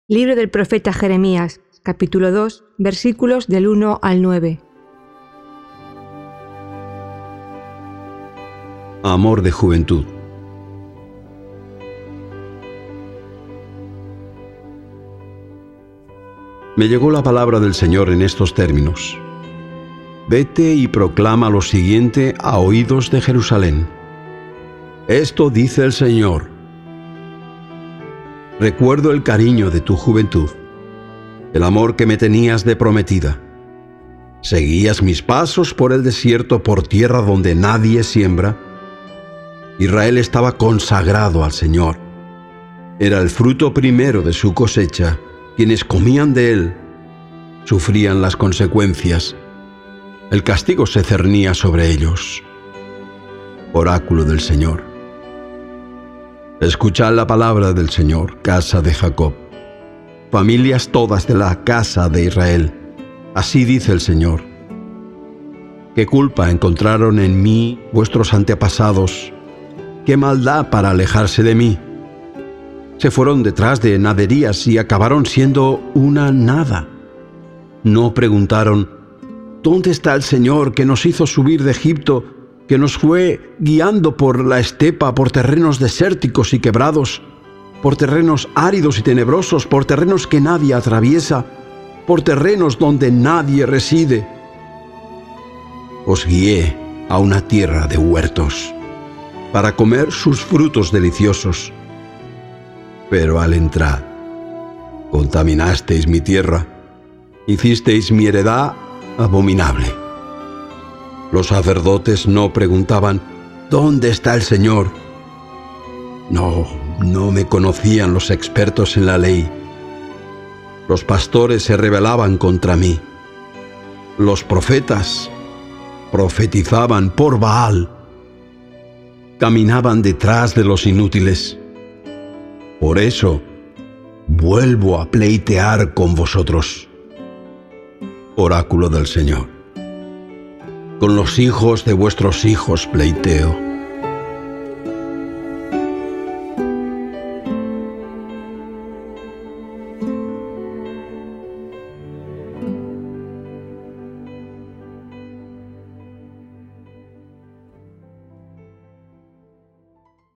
Libro del profeta Jeremías, capítulo 2, versículos del 1 al 9. Amor de juventud. Me llegó la palabra del Señor en estos términos: Vete y proclama lo siguiente a oídos de Jerusalén. Esto dice el Señor: Recuerdo el cariño de tu juventud, el amor que me tenías de prometida. Seguías mis pasos por el desierto, por tierra donde nadie siembra. Israel estaba consagrado al Señor. Era el fruto primero de su cosecha. Quienes comían de él sufrían las consecuencias. El castigo se cernía sobre ellos. Oráculo del Señor. Escuchad la palabra del Señor, casa de Jacob, familias todas de la casa de Israel. Así dice el Señor: ¿Qué culpa encontraron en mí vuestros antepasados? ¿Qué maldad para alejarse de mí? Se fueron detrás de naderías y acabaron siendo una nada. No preguntaron: ¿dónde está el Señor que nos hizo subir de Egipto, que nos fue guiando por la estepa, por terrenos desérticos y quebrados, por terrenos áridos y tenebrosos, por terrenos que nadie atraviesa, por terrenos donde nadie reside? Os guié a una tierra de huertos, para comer sus frutos deliciosos. Pero al entrar, contaminasteis mi tierra, hicisteis mi heredad abominable. Los sacerdotes no preguntaban: ¿dónde está el Señor? No me conocían los expertos en la ley. Los pastores se rebelaban contra mí. Los profetas profetizaban por Baal. Caminaban detrás de los inútiles. Por eso vuelvo a pleitear con vosotros. Oráculo del Señor. Con los hijos de vuestros hijos pleiteo.